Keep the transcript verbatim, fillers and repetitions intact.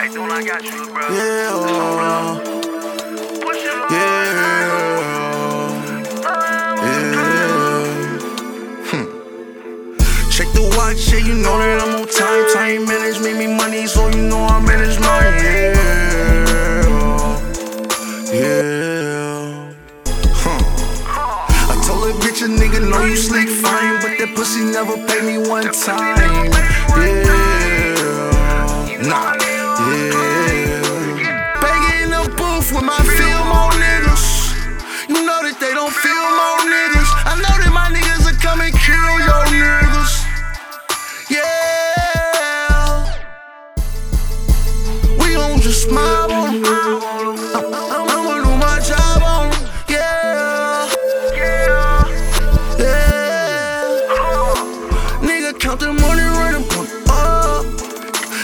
Yeah, oh, yeah, yeah. Hmm. Check the watch, yeah, you know that I'm on time. Time manage, make me money, so you know I manage mine. Yeah, yeah. Huh. I told that bitch a nigga know you slick fine, but that pussy never paid me one time. Yeah, nah, yeah. Banging in the booth with my film on niggas. You know that they don't film on niggas. I know that my niggas are come and kill your niggas. Yeah, we gon' just mob on them.